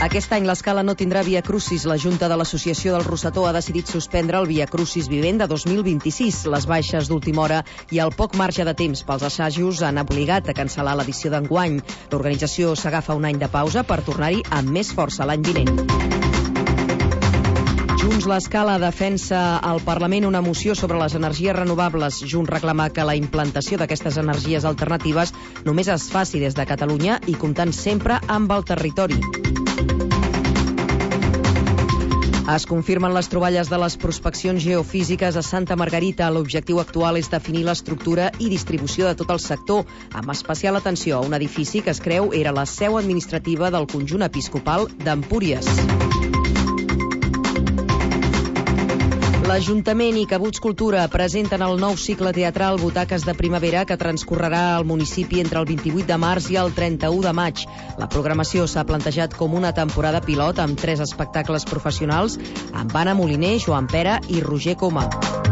Aquest any l'Escala no tindrà Via Crucis. La Junta de l'Associació del Rossetó ha decidit suspendre el Via Crucis Vivenda 2026. Les baixes d'última hora i el poc marge de temps pels assajos han obligat a cancel·lar l'edició d'enguany. L'organització s'agafa un any de pausa per tornar-hi amb més força l'any vinent. Junts l'Escala defensa al Parlament una moció sobre les energies renovables. Junts reclama que la implantació d'aquestes energies alternatives només es faci des de Catalunya i comptant sempre amb el territori. Es confirmen les troballes de les prospeccions geofísiques a Santa Margarita. L'objectiu actual és definir l'estructura i distribució de tot el sector, amb especial atenció a un edifici que es creu era la seu administrativa del conjunt episcopal d'Empúries. L'Ajuntament i Cabuts Cultura presenten el nou cicle teatral Butaques de Primavera que transcorrerà al municipi entre el 28 de març i el 31 de maig. La programació s'ha plantejat com una temporada pilot amb 3 espectacles professionals amb Anna Moliner, Joan Pera i Roger Coma.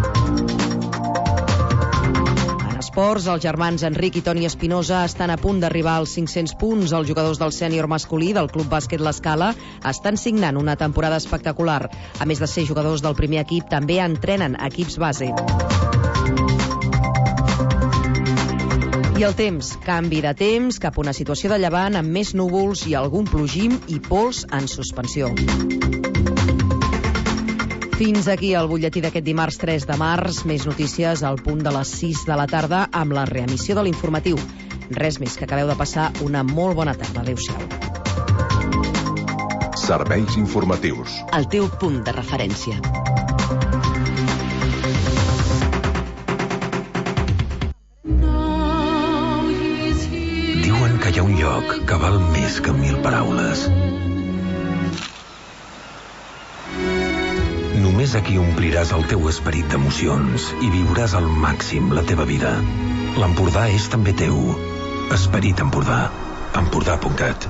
Esports, els germans Enric i Toni Espinosa estan a punt d'arribar als 500 punts. Els jugadors del sènior masculí del Club Bàsquet L'Escala estan signant una temporada espectacular. A més de ser jugadors del primer equip, també entrenen equips base. I el temps, canvi de temps cap a una situació de llevant amb més núvols i algun plogim i pols en suspensió. Fins aquí el butlletí d'aquest dimarts 3 de març. Més notícies al punt de les 6 de la tarda amb la reemissió de l'informatiu. Res més, que acabeu de passar una molt bona tarda. Adéu-siau. Serveis informatius. El teu punt de referència. Diuen que hi ha un lloc que val més que 1000 paraules. Només aquí ompliràs el teu esperit d'emocions i viuràs al màxim la teva vida. L'Empordà és també teu. Esperit Empordà. Empordà.cat.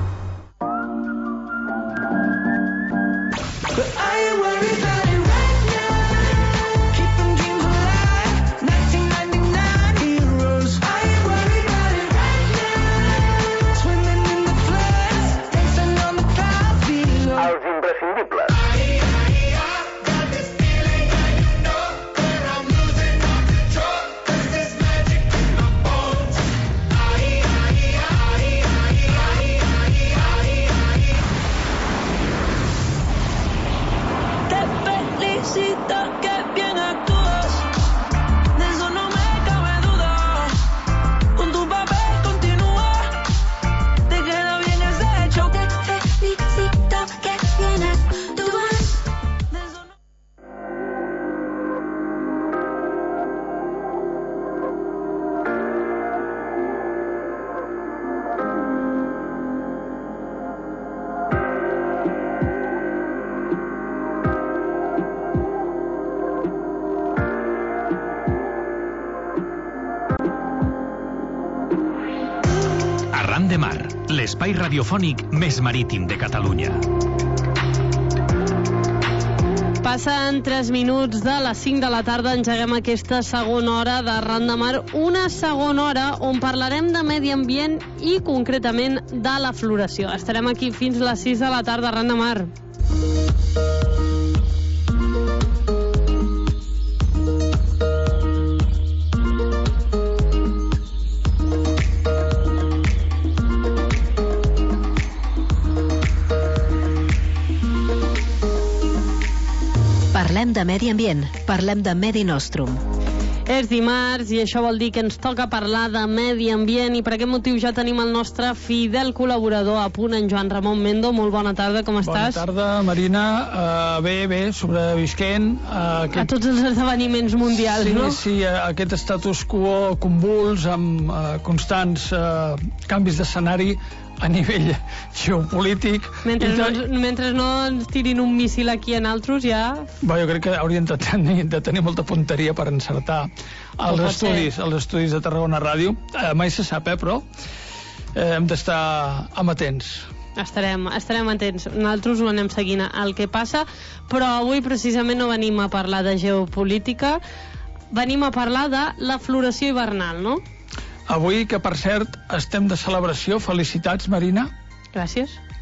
Arran de Mar, l'espai radiofònic més marítim de Catalunya. Passen 3 minuts de les 5 de la tarda, engeguem aquesta segona hora d'Arran de Mar, una segona hora on parlarem de medi ambient i concretament de la floració. Estarem aquí fins les 6 de la tarda, Arran de Mar. Parlem de medi ambient, parlem de Medi Nostrum. És dimarts i això vol dir que ens toca parlar de medi ambient i per aquest motiu ja tenim el nostre fidel col·laborador a punt, en Joan Ramon Mendo. Molt bona tarda, com estàs? Bona tarda, Marina. Bé, sobrevisquent. A tots els esdeveniments mundials, sí, no? Sí, aquest status quo convuls amb constants canvis d'escenari a nivell geopolític. Mentre no ens tirin un míssil aquí en altres, ja... Jo crec que haurien de tenir molta punteria per encertar els estudis de Tarragona Ràdio. Mai se sap, però hem d'estar amatents. Estarem atents. Nosaltres ho anem seguint el que passa, però avui precisament no venim a parlar de geopolítica, venim a parlar de la floració hivernal, no? Avui, que per cert, estem de celebració. Felicitats, Marina. Gràcies.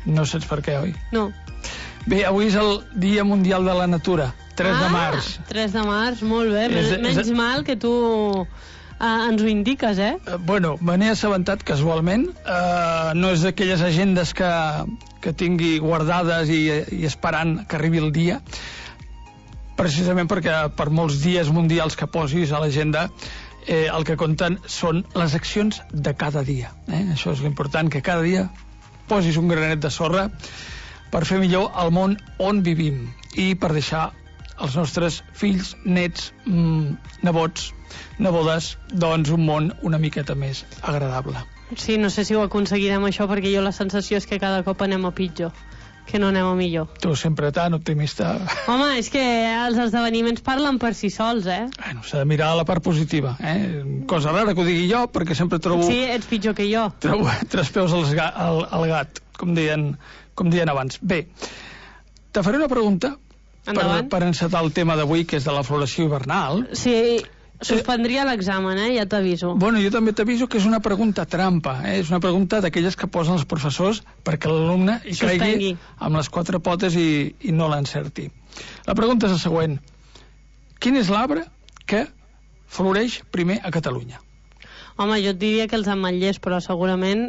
No saps per què, oi? No. Bé, avui és el Dia Mundial de la Natura, 3 de març. 3 de març, molt bé. Menys mal que tu ens ho indiques, Bueno, me n'he assabentat casualment. No és d'aquelles agendes que tingui guardades i esperant que arribi el dia, precisament perquè per molts dies mundials que posis a l'agenda el que compten són les accions de cada dia. Això és l'important, que cada dia posis un granet de sorra per fer millor el món on vivim i per deixar els nostres fills, nets, nebots, nebodes, doncs un món una miqueta més agradable. Sí, no sé si ho aconseguirem això, perquè jo la sensació és que cada cop anem a pitjor, que no anem a millor. Tu sempre tan optimista. Home, és que els esdeveniments parlen per si sols, Bueno, s'ha de mirar la part positiva, Cosa rara que ho digui jo, perquè sempre trobo... Sí, ets pitjor que jo. Trobo 3 peus al gat, com deien abans. Bé, te faré una pregunta per encetar el tema d'avui, que és de la floració hivernal. Sí, suspendria l'examen, ja t'aviso. Bueno, jo també t'aviso que és una pregunta trampa, és una pregunta d'aquelles que posen els professors perquè l'alumne hi caigui amb les 4 potes i no l'encerti. La pregunta és la següent: quin és l'arbre que floreix primer a Catalunya? Home, jo et diria que els ametllers, però segurament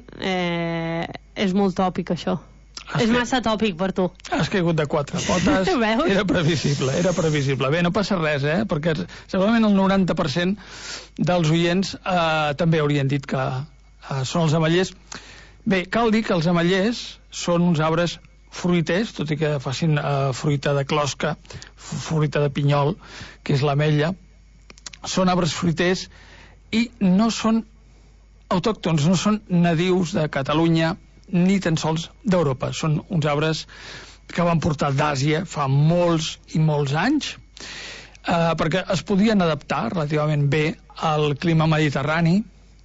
és molt tòpic, això. És massa tòpic per tu. Has caigut de 4 potes. Era previsible. Bé, no passa res, perquè segurament el 90% dels oients també haurien dit que són els ametllers. Bé, cal dir que els ametllers són uns arbres fruiters, tot i que facin fruita de closca, fruita de pinyol, que és l'ametlla. Són arbres fruiters i no són autòctons, no són nadius de Catalunya ni tan sols d'Europa. Són uns arbres que van portar d'Àsia fa molts i molts anys, perquè es podien adaptar relativament bé al clima mediterrani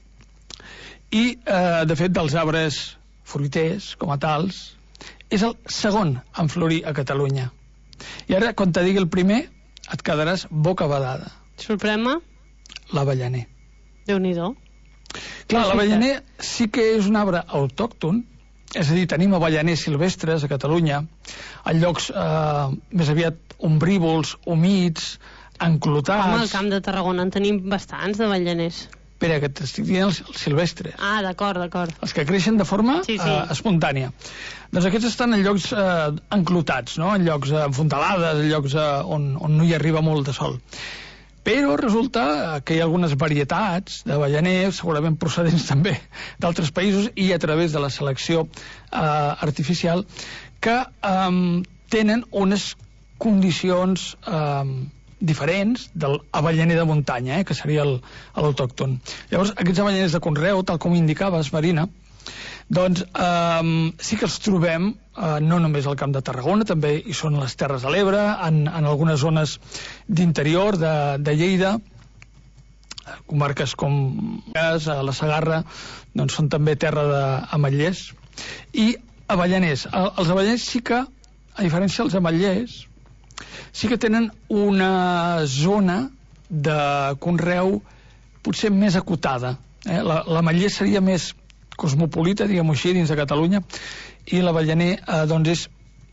i, de fet, dels arbres fruiters com a tals, és el segon en florir a Catalunya. I ara, quan te digui el primer, et quedaràs bocabadada. Sorprèn-me? L'avellaner. Déu-n'hi-do. Clar, l'avellaner sí que és un arbre autòcton, és a dir, tenim avellaners silvestres a Catalunya, en llocs més aviat ombrívols, humits, enclotats... Home, al Camp de Tarragona en tenim bastants d'avellaners. Espera, que t'estic dient els silvestres. Ah, d'acord. Els que creixen de forma espontània. Doncs aquests estan en llocs enclotats, no? En llocs enfondalades, en llocs on no hi arriba molt de sol. Però resulta que hi ha algunes varietats d'avellaners, segurament procedents també d'altres països i a través de la selecció artificial, que tenen unes condicions diferents de l'avellaner de muntanya, que seria l'autòcton. Llavors, aquests avellaners de conreu, tal com indicaves, Marina, doncs sí que els trobem no només al Camp de Tarragona, també hi són les Terres de l'Ebre, en algunes zones d'interior de Lleida, comarques com la Segarra, doncs són també terra d'ametllers i avellaners. Els avellaners sí que, a diferència dels ametllers, sí que tenen una zona de conreu potser més acotada. L'ametller seria més cosmopolita, diguem-ho així, dins de Catalunya, i l'avellaner doncs és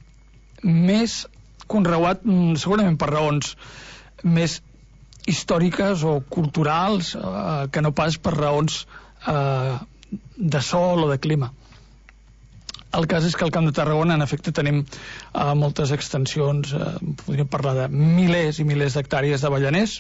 més conreuat segurament per raons més històriques o culturals que no pas per raons de sol o de clima. El cas és que al Camp de Tarragona, en efecte, tenim moltes extensions, podríem parlar de milers i milers d'hectàrees d'avellaners,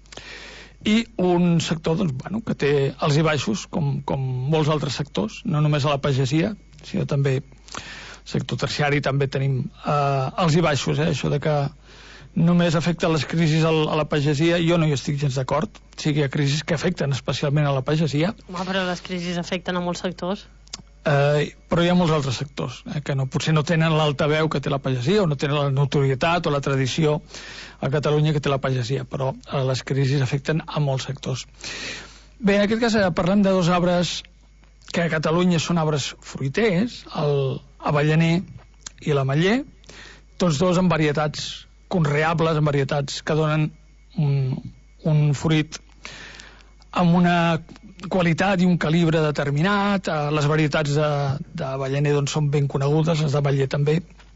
i un sector que té alts i baixos, com molts altres sectors, no només a la pagesia, sinó també sector terciari, també tenim alts i baixos, això de que només afecta les crisis a la pagesia, jo no hi estic gens d'acord. Sí que hi ha crisis que afecten especialment a la pagesia. Home, però les crisis afecten a molts sectors. Però hi ha molts altres sectors que potser no tenen l'altaveu que té la pagesia, o no tenen la notorietat o la tradició a Catalunya que té la pagesia, però les crisis afecten a molts sectors. Bé, en aquest cas parlem de dos arbres que a Catalunya són arbres fruiters, l'avellaner i l'ametller, tots dos amb varietats conreables, amb varietats que donen un fruit amb una qualitat i un calibre determinat. Les varietats d'avellaner doncs, són ben conegudes, les d'ametller també.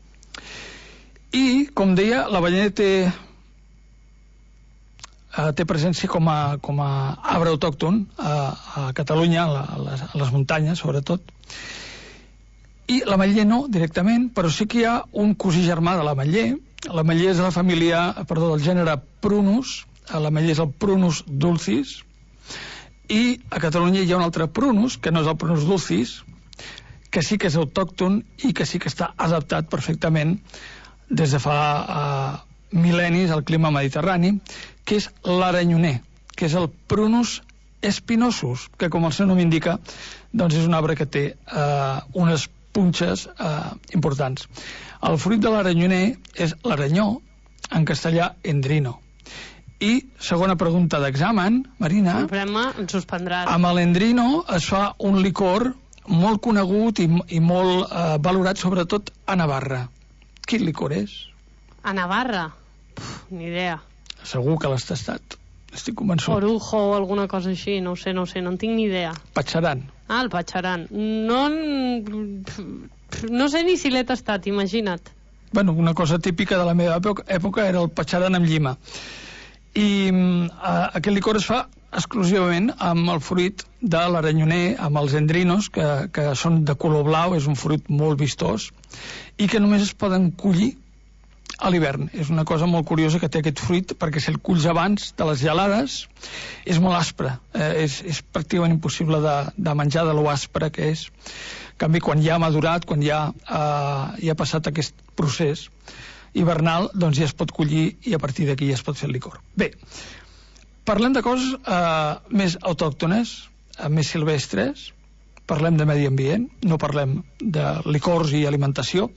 I, com deia, l'avellaner té presència com a arbre autòcton a Catalunya, a les muntanyes, sobretot. I l'ametller no, directament, però sí que hi ha un cosí germà de l'ametller. L'ametller és de la família, del gènere Prunus. L'ametller és el Prunus dulcis. I a Catalunya hi ha un altre Prunus, que no és el Prunus dulcis, que sí que és autòcton i que sí que està adaptat perfectament des de fa mil·lennis al clima mediterrani, que és l'aranyoner, que és el Prunus espinosus, que com el seu nom indica, doncs és un arbre que té unes punxes importants. El fruit de l'aranyoner és l'aranyó, en castellà endrino. I, segona pregunta d'examen, Marina, ens suspendràs. Amb l'endrino es fa un licor molt conegut i molt valorat, sobretot a Navarra. Quin licor és? A Navarra? Ni idea. Segur que l'has tastat. Estic convençut. Orujo o alguna cosa així, no sé, no en tinc ni idea. Patxaran. El Patxaran. No sé ni si l'he tastat, imagina't. Bueno, una cosa típica de la meva època era el Patxaran amb llima. I aquest licor es fa exclusivament amb el fruit de l'aranyoner, amb els endrinos, que són de color blau, és un fruit molt vistós, i que només es poden collir a l'hivern. És una cosa molt curiosa que té aquest fruit, perquè si el culls abans de les gelades és molt aspre, és pràcticament impossible de menjar de lo aspre que és. En canvi, quan ja ha madurat, quan ja ha passat aquest procés hivernal, doncs ja es pot collir i a partir d'aquí ja es pot fer el licor. Bé, parlem de coses més autòctones, més silvestres, parlem de medi ambient, no parlem de licors i alimentació.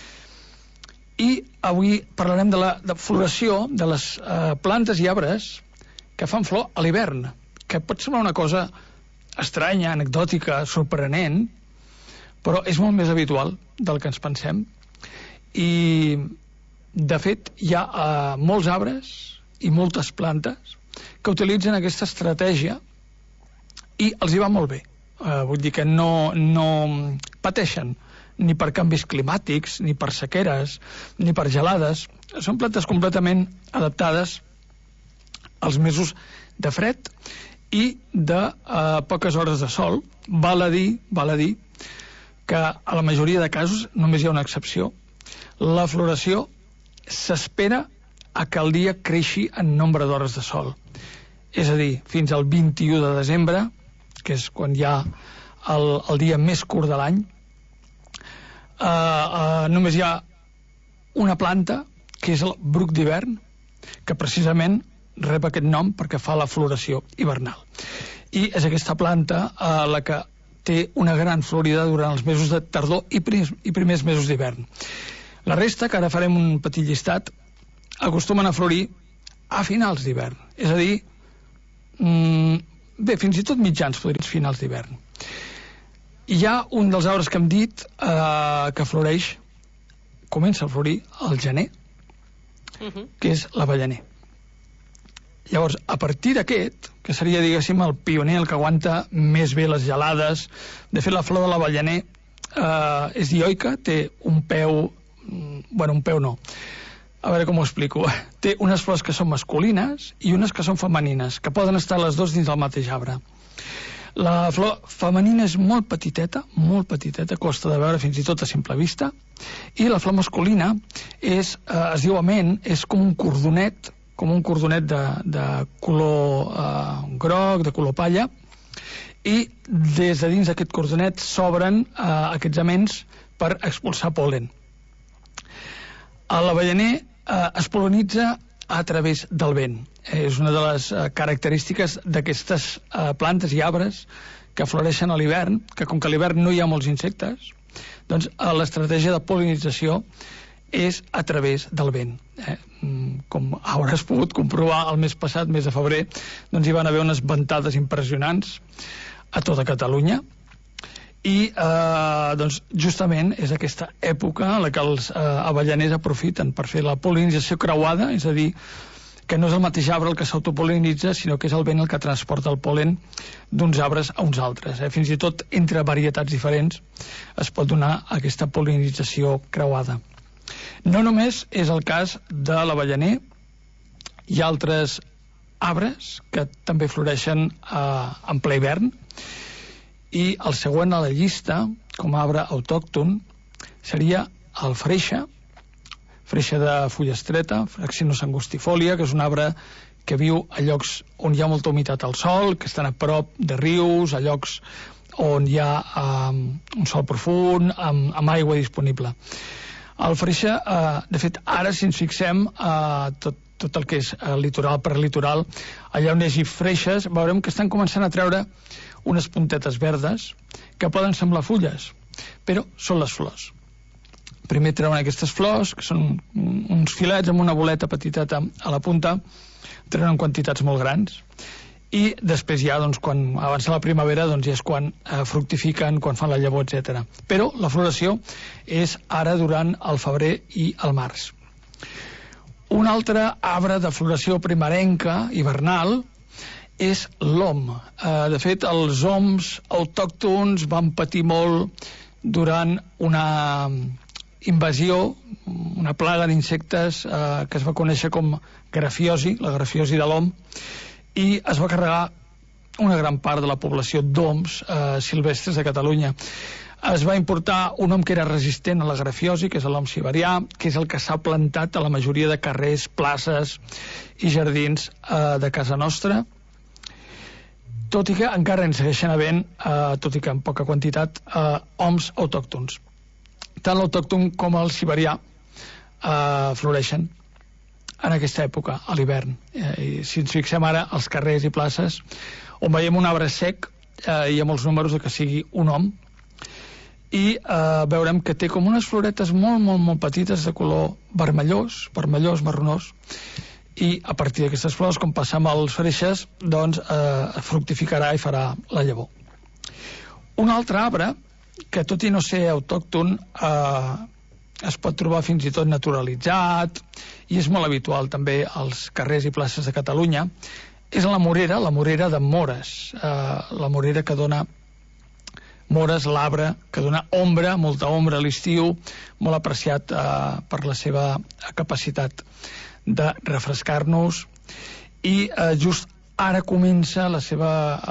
I avui parlarem de la floració de les plantes i arbres que fan flor a l'hivern, que pot semblar una cosa estranya, anecdòtica, sorprenent, però és molt més habitual del que ens pensem. I, de fet, hi ha molts arbres i moltes plantes que utilitzen aquesta estratègia i els hi va molt bé. Vull dir que no pateixen ni per canvis climàtics, ni per sequeres, ni per gelades. Són plantes completament adaptades als mesos de fred i de poques hores de sol. Val a dir que a la majoria de casos només hi ha una excepció. La floració s'espera a que el dia creixi en nombre d'hores de sol. És a dir, fins al 21 de desembre, que és quan hi ha el dia més curt de l'any, només hi ha una planta, que és el bruc d'hivern, que precisament rep aquest nom perquè fa la floració hivernal. I és aquesta planta la que té una gran florida durant els mesos de tardor i primers mesos d'hivern. La resta, que ara farem un petit llistat, acostumen a florir a finals d'hivern. És a dir, fins i tot mitjans, podria dir, finals d'hivern. Hi ha un dels arbres que hem dit que floreix, comença a florir al gener, que és l'avellaner. Llavors, a partir d'aquest, que seria, diguéssim, el pioner, el que aguanta més bé les gelades, de fet, la flor de l'avellaner és dioica, té un peu, un peu no, a veure com ho explico, té unes flors que són masculines i unes que són femenines, que poden estar les dues dins del mateix arbre. La flor femenina és molt petiteta, costa de veure fins i tot a simple vista, i la flor masculina es diu ament, és com un cordonet de color groc, de color palla, i des de dins d'aquest cordonet s'obren aquests aments per expulsar pol·len. L'avellaner es pol·linitza a través del vent. És una de les característiques d'aquestes plantes i arbres que floreixen a l'hivern, que com que a l'hivern no hi ha molts insectes, doncs l'estratègia de pol·linització és a través del vent. Com hauràs pogut comprovar el mes passat, mes de febrer, doncs hi van haver unes ventades impressionants a tota Catalunya, i doncs justament és aquesta època en la que els avellaners aprofiten per fer la pol·linització creuada, és a dir, que no és el mateix arbre el que s'autopolinitza, sinó que és el vent el que transporta el pol·len d'uns arbres a uns altres. Fins i tot entre varietats diferents es pot donar aquesta pol·linització creuada. No només és el cas de l'avellaner, hi ha altres arbres que també floreixen en ple hivern, i el següent a la llista com a arbre autòcton seria el freixe de fulla estreta, Fraxinus angustifolia, que és un arbre que viu a llocs on hi ha molta humitat al sol, que estan a prop de rius, a llocs on hi ha un sol profund, amb aigua disponible. El freixe, de fet, ara si ens fixem tot el que és litoral per litoral, allà on hi hagi freixes, veurem que estan començant a treure unes puntetes verdes que poden semblar fulles, però són les flors. Primer treuen aquestes flors, que són uns filets amb una boleta petiteta a la punta, treuen quantitats molt grans, i després ja, doncs, quan avança la primavera, doncs ja és quan fructifiquen, quan fan la llavor, etc. Però la floració és ara durant el febrer i el març. Un altre arbre de floració primerenca, hivernal, és l'om. De fet, els oms autòctons van patir molt durant una invasió, una plaga d'insectes que es va conèixer com grafiosi, la grafiosi de l'om, i es va carregar una gran part de la població d'oms silvestres de Catalunya. Es va importar un om que era resistent a la grafiosi, que és l'om siberià, que és el que s'ha plantat a la majoria de carrers, places i jardins de casa nostra, tot i que encara en segueixen havent, tot i que en poca quantitat, oms autòctons. Tant l'autòcton com el siberià floreixen en aquesta època, a l'hivern. I si ens fixem ara als carrers i places, on veiem un arbre sec, hi ha molts números de que sigui un om, i veurem que té com unes floretes molt, molt, molt petites de color vermellós, marronós, i a partir d'aquestes flors, com passa amb els freixes, doncs fructificarà i farà la llavor. Un altre arbre, que tot i no ser autòcton, es pot trobar fins i tot naturalitzat, i és molt habitual també als carrers i places de Catalunya, és la morera de Mores, la morera que dona mores, l'arbre que dona ombra, molta ombra a l'estiu, molt apreciat per la seva capacitat de refrescar-nos, i just ara comença la seva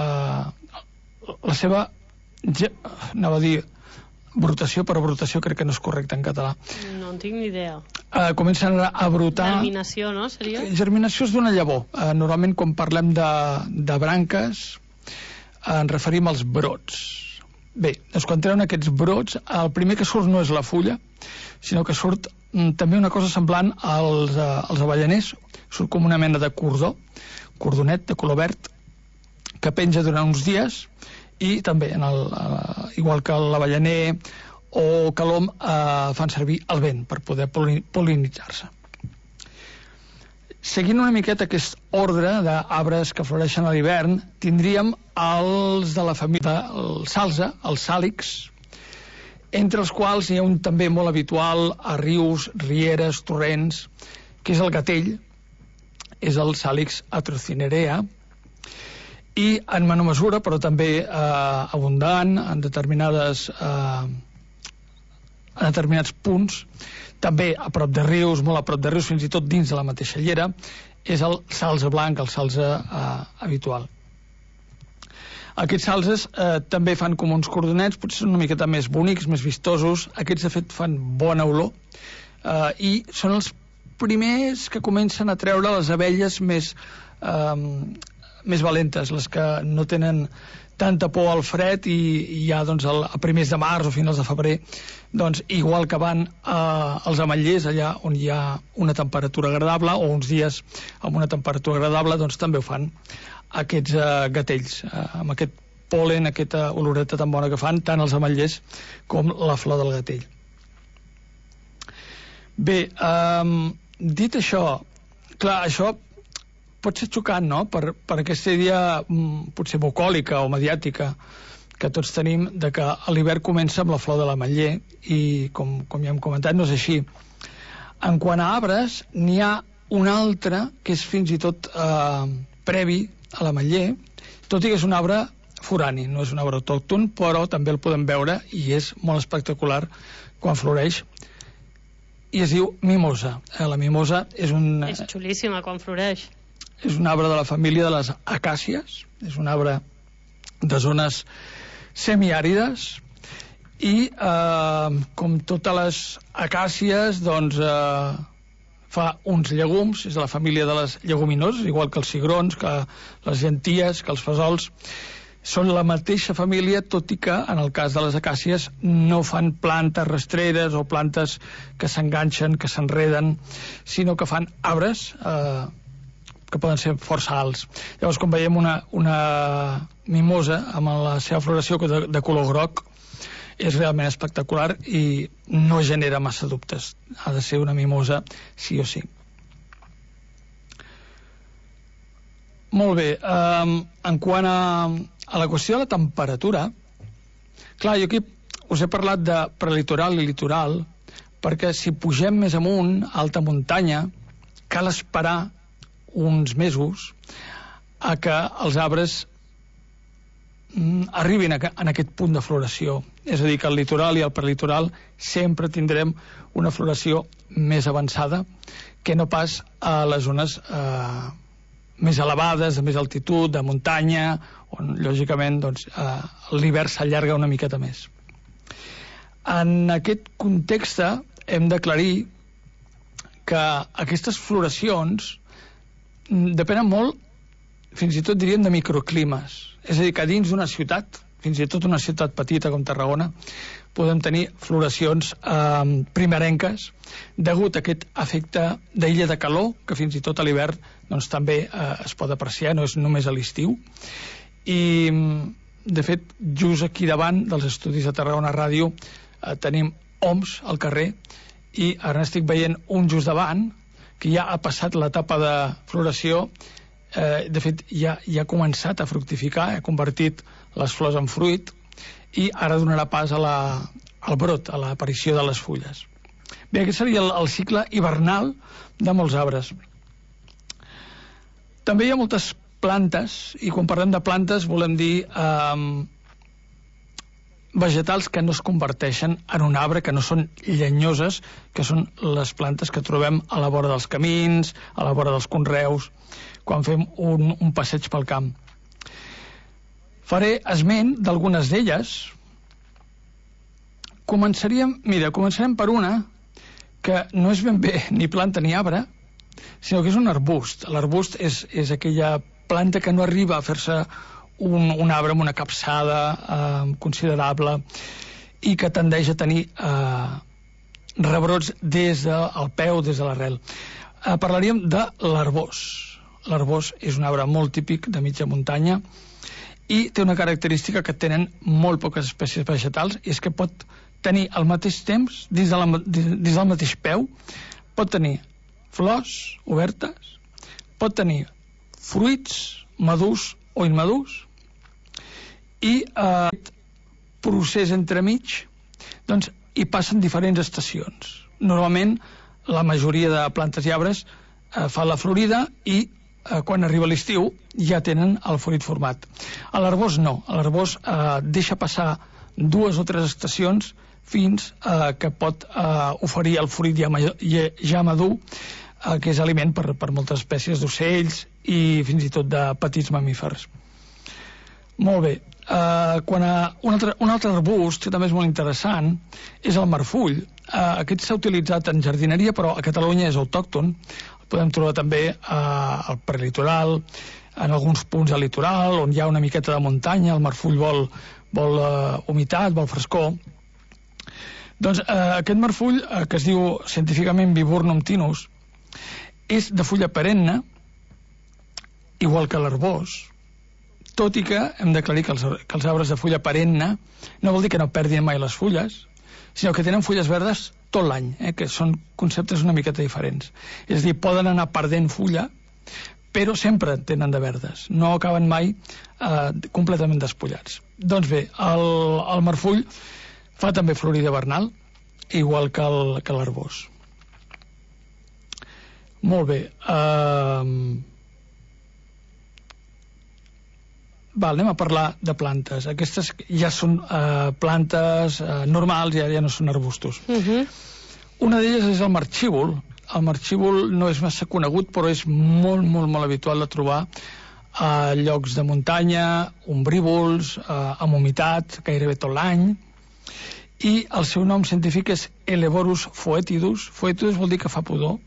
anava a dir brotació, però brotació crec que no és correcte en català. No en tinc ni idea. Comencen a brotar. Germinació, no? Seria? Germinació és d'una llavor. Normalment quan parlem de branques ens referim als brots. Bé, doncs quan treuen aquests brots, el primer que surt no és la fulla, sinó que surt també una cosa semblant als avellaners, surt com una mena de cordonet de color verd, que penja durant uns dies, i també, igual que l'avellaner o que l'om, fan servir el vent per poder pol·linitzar-se. Seguint una miqueta aquest ordre d'arbres que floreixen a l'hivern, tindríem els de la família del salze, els sàlix, entre els quals hi ha un també molt habitual a rius, rieres, torrents, que és el gatell, és el Salix atrocinerea, i en menor mesura, però també abundant en determinats punts, també a prop de rius, molt a prop de rius, fins i tot dins de la mateixa llera, és el salze blanc, el salze habitual. Aquests salzes també fan com uns cordonets, potser són una miqueta més bonics, més vistosos. Aquests, de fet, fan bona olor, i són els primers que comencen a treure les abelles més valentes, les que no tenen tanta por al fred, i ja doncs, a primers de març o finals de febrer, doncs, igual que van als ametllers, allà on hi ha una temperatura agradable, o uns dies amb una temperatura agradable, doncs també ho fan aquests gatells, amb aquest pol·len, aquesta oloreta tan bona que fan tant els ametllers com la flor del gatell. Bé, dit això, clar, això pot ser xocant, no?, per aquesta idea potser bucòlica o mediàtica que tots tenim de que l'hivern comença amb la flor de l'ametller, i com ja hem comentat no és així. En quant a arbres, n'hi ha un altre que és fins i tot previ a l'ametller, tot i que és un arbre forani, no és un arbre autòcton, però també el podem veure i és molt espectacular quan floreix, i es diu mimosa. La mimosa és És xulíssima quan floreix. És un arbre de la família de les acàcies, és un arbre de zones semiàrides, i com totes les acàcies, doncs fa uns llegums, és de la família de les lleguminoses, igual que els cigrons, que les llenties, que els fesols. Són la mateixa família, tot i que en el cas de les acàcies no fan plantes rastreres o plantes que s'enganxen, que s'enreden, sinó que fan arbres que poden ser força alts. Llavors, quan veiem una mimosa amb la seva floració de color groc, és realment espectacular i no genera massa dubtes. Ha de ser una mimosa sí o sí. Molt bé, en quant a la qüestió de la temperatura, clar, jo aquí us he parlat de prelitoral i litoral, perquè si pugem més amunt, a alta muntanya, cal esperar uns mesos a que els arbres arribin en aquest punt de floració. És a dir, que al litoral i al prelitoral sempre tindrem una floració més avançada que no pas a les zones més elevades, de més altitud, de muntanya, on lògicament doncs, l'hivern s'allarga una miqueta més. En aquest context hem d'aclarir que aquestes floracions depenen molt, fins i tot diríem, de microclimes. És a dir, que dins d'una ciutat, fins i tot una ciutat petita com Tarragona, podem tenir floracions primerenques degut a aquest efecte d'illa de calor, que fins i tot a l'hivern doncs, també es pot apreciar, no és només a l'estiu. I, de fet, just aquí davant dels estudis de Tarragona Ràdio tenim oms al carrer, i ara n'estic veient un just davant, que ja ha passat l'etapa de floració. De fet, ja ha començat a fructificar, ha convertit les flors en fruit i ara donarà pas al brot, a l'aparició de les fulles. Bé, aquest seria el cicle hivernal de molts arbres. També hi ha moltes plantes, i quan parlem de plantes volem dir vegetals que no es converteixen en un arbre, que no són llenyoses, que són les plantes que trobem a la vora dels camins, a la vora dels conreus, quan fem un passeig pel camp. Faré esment d'algunes d'elles. Començarem per una que no és ben bé ni planta ni arbre, sinó que és un arbust. L'arbust és aquella planta que no arriba a fer-se un arbre amb una capçada considerable i que tendeix a tenir rebrots des del peu, des de l'arrel. Parlaríem de l'arbós. L'arbós és un arbre molt típic de mitja muntanya i té una característica que tenen molt poques espècies vegetals, i és que pot tenir al mateix temps, dins del mateix peu, pot tenir flors obertes, pot tenir fruits madurs o immadurs, i aquest procés entremig doncs, hi passen diferents estacions. Normalment la majoria de plantes i arbres fan la florida i quan arriba l'estiu ja tenen el fruit format. A l'arbós no, a l'arbós deixa passar 2 o 3 estacions fins que pot oferir el fruit ja madur, que és aliment per moltes espècies d'ocells i fins i tot de petits mamífers. Molt bé, quan un altre arbust que també és molt interessant és el marfull. Aquest s'ha utilitzat en jardineria, però a Catalunya és autòcton. Podem trobar també al prelitoral, en alguns punts al litoral, on hi ha una miqueta de muntanya, el marfull vol humitat, vol frescor. Doncs aquest marfull, que es diu científicament Viburnum tinus, és de fulla perenne, igual que l'arbós, tot i que hem d'aclarir que els arbres de fulla perenne no vol dir que no perdin mai les fulles, sinó que tenen fulles verdes tot l'any, que són conceptes una miqueta diferents. És a dir, poden anar perdent fulla, però sempre tenen de verdes, no acaben mai completament despullats. Doncs bé, el marfull fa també florida vernal, igual que l'arbós. Molt bé. Anem a parlar de plantes. Aquestes ja són plantes normals, ja no són arbustos. Una d'elles és el marxívol. El marxívol no és massa conegut, però és molt, molt, molt habitual de trobar a llocs de muntanya, ombrívols, amb humitat, gairebé tot l'any. I el seu nom científic és Helleborus foetidus. Foetidus vol dir que fa pudor.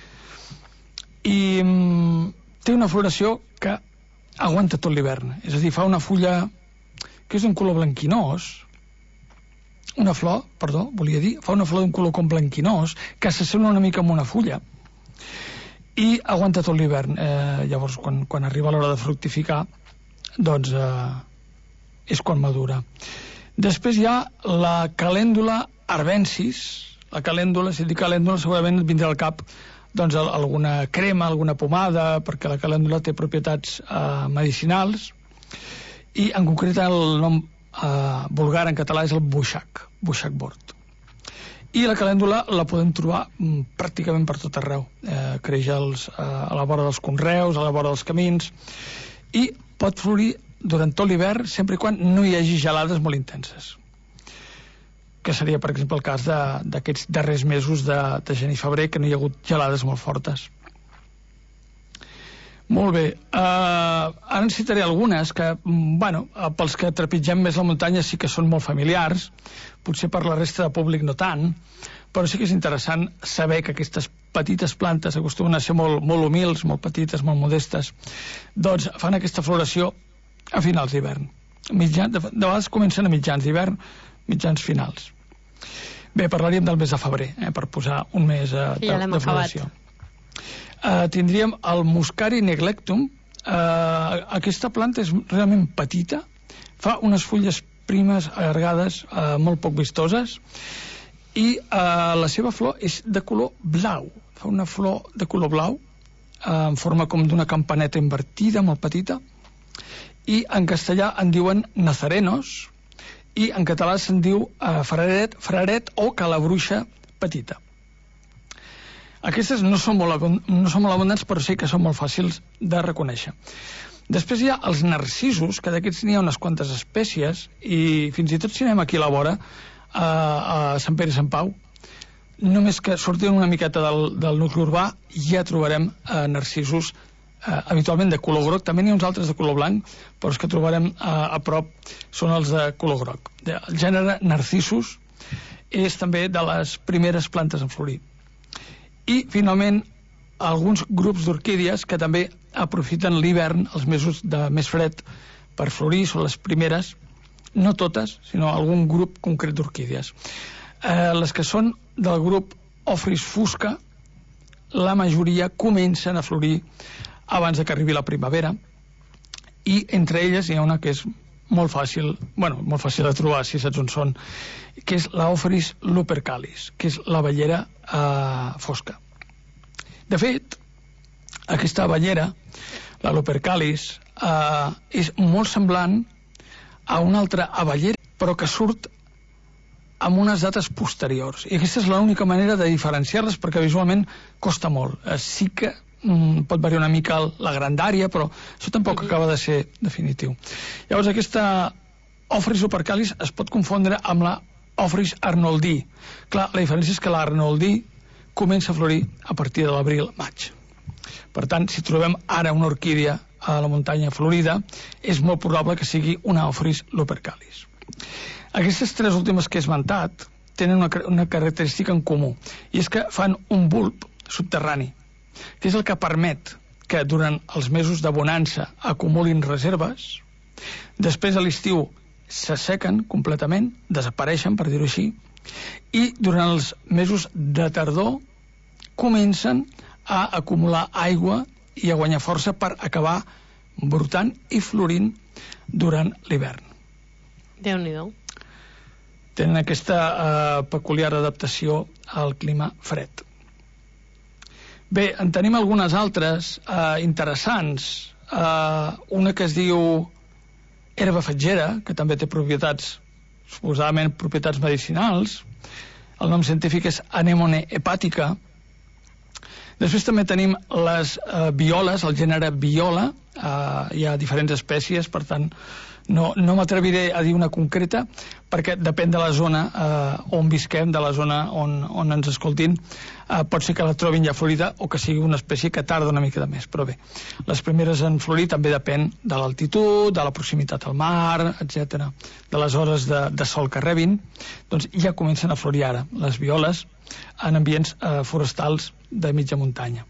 I té una floració que aguanta tot l'hivern. És a dir, fa una fulla que és d'un color blanquinós, una flor d'un color com blanquinós, que s'assembla una mica amb una fulla, i aguanta tot l'hivern. Llavors, quan arriba l'hora de fructificar, doncs és quan madura. Després hi ha la calèndula arbensis. La calèndula, si dic calèndula, segurament et vindrà al cap doncs alguna crema, alguna pomada, perquè la calèndula té propietats medicinals, i en concret el nom vulgar en català és el buixac bord. I la calèndula la podem trobar pràcticament per tot arreu. Creix a la vora dels conreus, a la vora dels camins, i pot florir durant tot l'hivern sempre i quan no hi hagi gelades molt intenses, que seria, per exemple, el cas d'aquests darrers mesos de gener i febrer, que no hi ha hagut gelades molt fortes. Molt bé. Ara en citaré algunes que, pels que trepitgem més la muntanya sí que són molt familiars, potser per la resta de públic no tant, però sí que és interessant saber que aquestes petites plantes acostumen a ser molt, molt humils, molt petites, molt modestes, doncs fan aquesta floració a finals d'hivern. De vegades comencen a mitjans d'hivern, mitjans finals. Bé, parlaríem del mes de febrer, per posar un mes de floració. Tindríem el Muscari neglectum. Aquesta planta és realment petita, fa unes fulles primes, allargades, molt poc vistoses, i la seva flor és de color blau. Fa una flor de color blau, en forma com d'una campaneta invertida, molt petita, i en castellà en diuen nazarenos, i en català se'n diu fraret o calabruixa petita. Aquestes no són molt abundants, però sí que són molt fàcils de reconèixer. Després hi ha els narcisos, que d'aquests n'hi ha unes quantes espècies, i fins i tot si anem aquí a la vora, a Sant Pere i Sant Pau, només que sortim una miqueta del nucli urbà, ja trobarem narcisos habitualment de color groc. També n'hi ha uns altres de color blanc, però els que trobarem a prop són els de color groc. El gènere Narcissus és també de les primeres plantes en florir. I finalment alguns grups d'orquídies que també aprofiten l'hivern, els mesos de més fred, per florir. Són les primeres, no totes, sinó algun grup concret d'orquídies. Les que són del grup Ophrys fusca, la majoria comencen a florir abans que arribi la primavera, i entre elles hi ha una que és molt fàcil de trobar, si saps on són, que és la Ophrys lupercalis, que és l'abellera fosca. De fet, aquesta abellera, la lupercalis, és molt semblant a una altra abellera, però que surt amb unes dates posteriors, i aquesta és l'única manera de diferenciar-les, perquè visualment costa molt. Sí que pot variar una mica la grandària, però això tampoc acaba de ser definitiu. Llavors aquesta Ophrys lupercalis es pot confondre amb la Ophrys arnoldii. Clar, la diferència és que l'Arnoldii comença a florir a partir de l'abril-maig. Per tant, si trobem ara una orquídia a la muntanya florida, és molt probable que sigui una Ophrys lupercalis. Aquestes tres últimes que he esmentat tenen una característica en comú, i és que fan un bulb subterrani, que és el que permet que durant els mesos de bonança acumulin reserves, després a l'estiu s'assequen completament, desapareixen, per dir-ho així, i durant els mesos de tardor comencen a acumular aigua i a guanyar força per acabar brotant i florint durant l'hivern. Déu-n'hi-do. Tenen aquesta peculiar adaptació al clima fred. Bé, en tenim algunes altres interessants. Una que es diu herba fatgera, que també té propietats, suposadament propietats medicinals. El nom científic és Anemone hepatica. Després també tenim les violes, el gènere viola. Hi ha diferents espècies, per tant no m'atreviré a dir una concreta, perquè depèn de la zona on visquem, de la zona on ens escoltin. Pot ser que la trobin ja florida o que sigui una espècie que tarda una mica de més, però bé, les primeres en florir també depèn de l'altitud, de la proximitat al mar, etc., de les hores de sol que rebin. Doncs ja comencen a florir ara les violes en ambients forestals de mitja muntanya.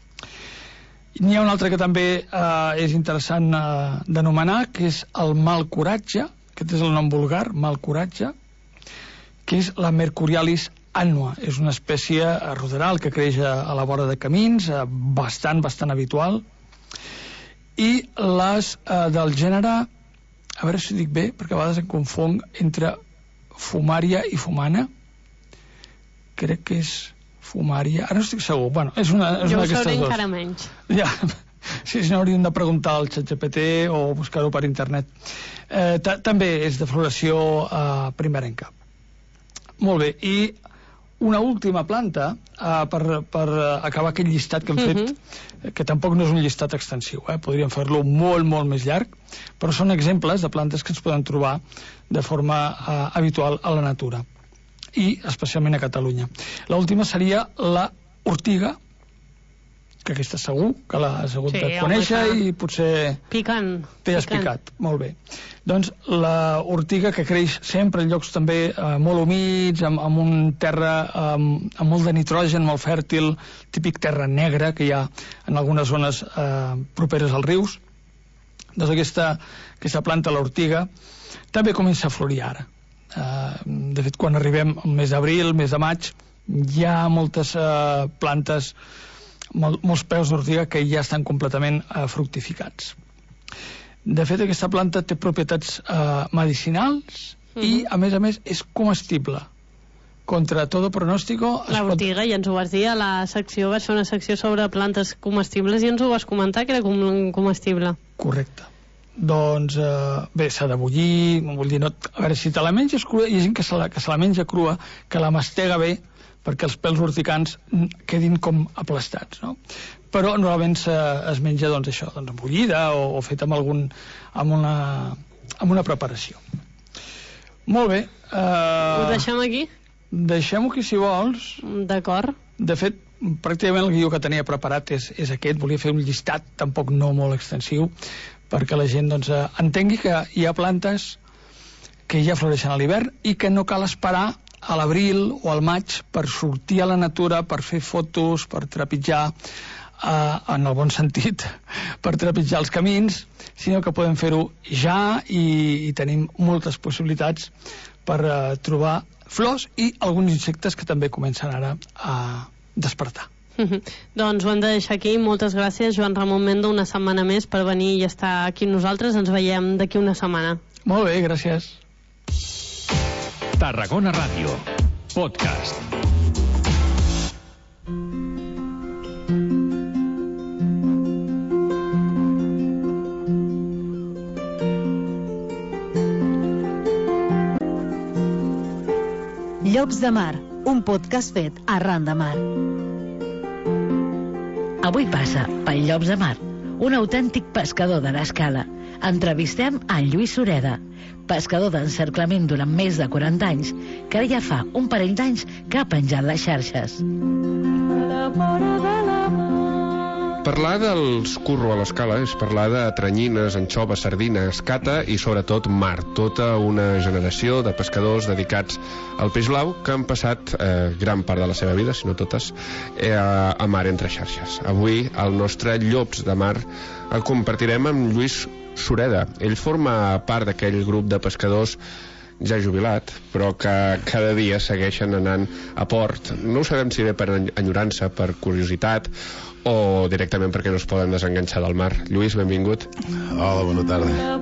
N'hi ha un altre que també és interessant d'anomenar, que és el mal coratge. Aquest és el nom vulgar, mal coratge, que és la Mercurialis annua. És una espècie ruderal que creix a la vora de camins, bastant habitual. I les del gènere, a veure si dic bé, perquè a vegades em confong entre Fumaria i Fumana. Crec que és Fumaria, ara no estic segur. Bueno, és una jo ho d'aquestes sabré dos. Encara menys. Ja, sí, si no hauríem de preguntar al ChatGPT o buscar-ho per internet. També és de floració primerenca. Molt bé, i una última planta per acabar aquest llistat que hem fet, que tampoc no és un llistat extensiu, podríem fer-lo molt més llarg, però són exemples de plantes que ens poden trobar de forma habitual a la natura, i especialment a Catalunya. L'última seria la ortiga, que aquesta segur que l'has hagut de conèixer, i potser t'hi has picat. Molt bé. Doncs la ortiga, que creix sempre en llocs també molt humits, amb un terra amb molt de nitrogen, molt fèrtil, típic terra negra que hi ha en algunes zones properes als rius. Doncs aquesta planta, l'ortiga, també comença a florir ara. De fet, quan arribem al mes d'abril, mes de maig, hi ha moltes plantes, molts peus d'ortiga que ja estan completament fructificats. De fet, aquesta planta té propietats medicinals i, a més, és comestible. Contra todo pronóstico... L'ortiga, ja ens ho vas dir, a la secció, va ser una secció sobre plantes comestibles i ens ho vas comentar, que era comestible. Correcte. Doncs, bé, s'ha de bullir, vull dir, a veure, si te la menges crua, hi ha gent que se la menja crua, que la mastega bé, perquè els pèls urticants quedin com aplastats, no? Però normalment es menja, doncs, això, doncs, bullida o feta amb una preparació. Molt bé. Ho deixem aquí? Deixem-ho aquí, si vols. D'acord. De fet, pràcticament el guió que tenia preparat és aquest. Volia fer un llistat, tampoc no molt extensiu, perquè la gent, doncs, entengui que hi ha plantes que ja floreixen a l'hivern i que no cal esperar a l'abril o al maig per sortir a la natura, per fer fotos, per trepitjar, en el bon sentit, per trepitjar els camins, sinó que podem fer-ho ja i tenim moltes possibilitats per trobar flors i alguns insectes que també comencen ara a despertar. Doncs ho hem de deixar aquí. Moltes gràcies, Joan Ramon Mendo, una setmana més per venir i estar aquí amb nosaltres. Ens veiem d'aquí una setmana. Molt bé, gràcies. Tarragona Ràdio, podcast. Llops de Mar, un podcast fet arran de mar. Avui passa pel Llops de Mar, un autèntic pescador de l'Escala. Entrevistem a Lluís Sureda, pescador d'encerclament durant més de 40 anys, que ara ja fa un parell d'anys que ha penjat les xarxes. Parlar dels curro a l'Escala és parlar de tranyines, anxoves, sardines, cata i sobretot mar. Tota una generació de pescadors dedicats al peix blau que han passat gran part de la seva vida, si no totes, a mar entre xarxes. Avui el nostre Llops de Mar el compartirem amb Lluís Sureda. Ell forma part d'aquell grup de pescadors ja jubilat, però que cada dia segueixen anant a port. No ho sabem si bé per enyorança, per curiositat, o directament perquè no es poden desenganxar del mar. Lluís, benvingut. Hola, bona tarda.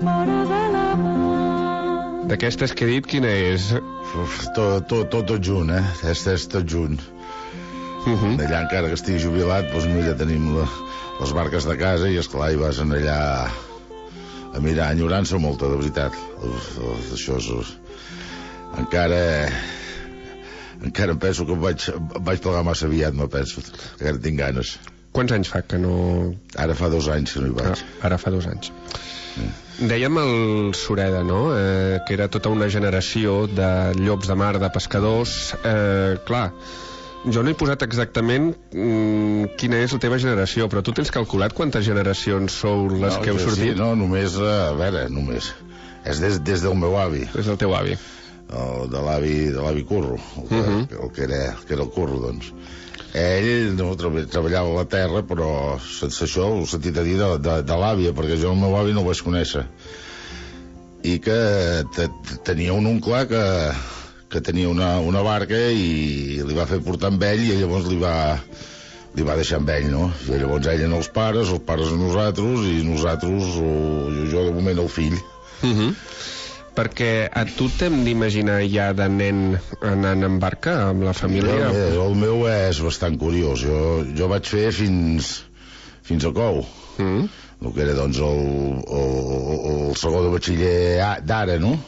D'aquestes que he dit, quina és? Tot junt, és tot junt. Allà, encara que estigui jubilat, doncs ja tenim les barques de casa i, esclar, hi vas allà a mirar. Enyorança molta, de veritat. Això és... Encara encara em penso que em vaig plegar massa aviat, me penso, que encara tinc ganes. Quants anys fa que no... Ara fa 2 anys que no hi vaig. Ara fa 2 anys. Dèiem el Sureda, no? Que era tota una generació de llops de mar, de pescadors. Clar, jo no he posat exactament quina és la teva generació, però tu tens calculat quantes generacions sou les que heu sortit? Sí, no, només, a veure, només. És des del meu avi. Des del teu avi. De l'avi Curro, el que era el Curro, doncs. Ell no, treballava a la terra, però sense això ho he sentit a dir de l'àvia, perquè jo el meu avi no ho vaig conèixer. I que tenia un oncle que tenia una barca i li va fer portar amb ell, i llavors li va deixar amb ell, no? I llavors ell en els pares a nosaltres, i nosaltres, jo de moment el fill. Perquè a tu t'hem d'imaginar ja de nen anant en barca amb la família? El meu és bastant curiós. Jo vaig fer fins a Cou, el que era doncs el segon de batxiller d'ara, no?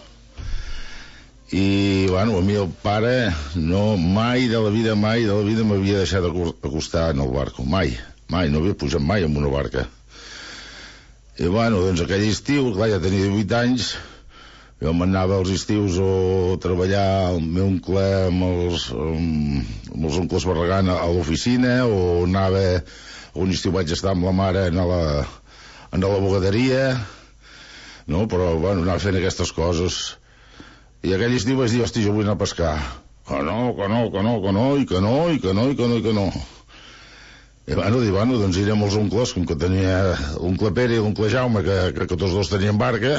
I bueno, a mi el pare mai de la vida m'havia deixat acostar en el barco, mai, no havia pujat mai en una barca. I bueno, doncs aquell estiu, clar, ja tenia 18 anys. Jo m'anava als estius a treballar el meu oncle amb els oncles Barragán a l'oficina, o anava, un estiu vaig estar amb la mare en la bogaderia, no? Però, bueno, anava fent aquestes coses. I aquell estiu vaig dir, hosti, jo vull anar a pescar. Que no. I bueno, doncs irem als oncles, com que tenia l'oncle Pere i l'oncle Jaume, que tots dos tenien barca.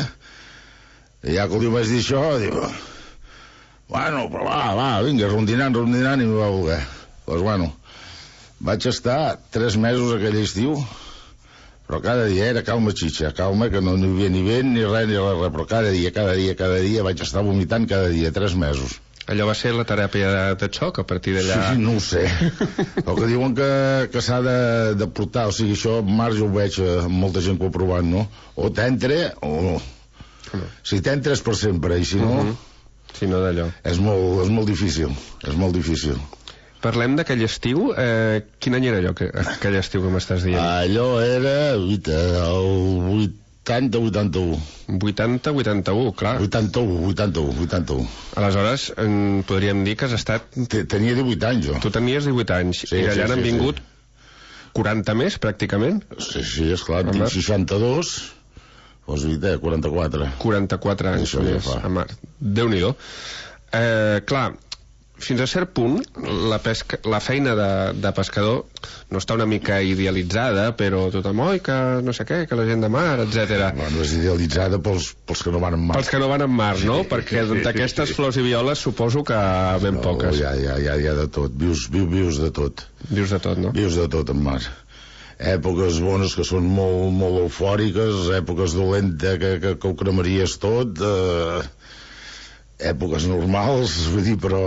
I ja que li vaig dir això, diu, bueno, però va, vinga, rondinant, i m'hi va voler. Doncs bueno, vaig estar 3 mesos aquell estiu, però cada dia era calma xitxa, calma, que no hi havia ni vent, ni res, però cada dia vaig estar vomitant cada dia, 3 mesos. Allò va ser la teràpia de xoc, a partir d'allà... Sí, no ho sé. El que diuen que s'ha de portar, o sigui, això en mar jo ho veig amb molta gent que ho ha provat, no? O t'entra o no. Si t'entres per sempre, i si no... Si no, d'allò. És molt difícil, Parlem d'aquell estiu. Quin any era allò, aquell estiu que m'estàs dient? Allò era el 80-81. 80-81, clar. 81. Aleshores, podríem dir que has estat... Tenia 18 anys, jo. Tu tenies 18 anys, i allà n'han vingut 40 més, pràcticament? Sí, esclar, tinc 62... Doncs 44 anys més a mar. Déu-n'hi-do. Clar, fins a cert punt la feina de pescador no està una mica idealitzada, però tothom, que no sé què, que la gent de mar, etc. Bueno, és idealitzada pels que no van en mar. Pels que no van en mar, no? Perquè d'aquestes flors i violes suposo que ben poques. Hi ha de tot, vius de tot. Vius de tot, no? Vius de tot en mar. Èpoques bones que són molt eufòriques, èpoques dolentes que ho cremaries tot, èpoques normals, vull dir, però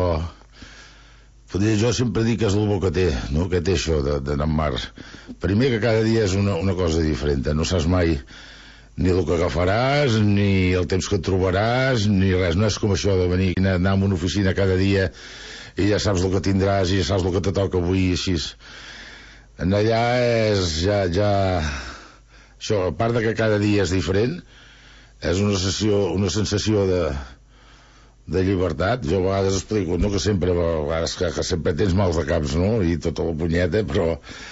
jo sempre dic que és el bo que té, no? Que té això d'anar en mar. Primer, que cada dia és una cosa diferent, no saps mai ni el que agafaràs, ni el temps que et trobaràs, ni res. No és com això de venir a anar a una oficina cada dia i ja saps el que tindràs i ja saps el que te toca avui i així. En allà és ja això, a part de que cada dia és diferent, és una sensació de llibertat. Jo a vegades explico, no, que sempre tens mals de caps, no? I tota la punyeta, però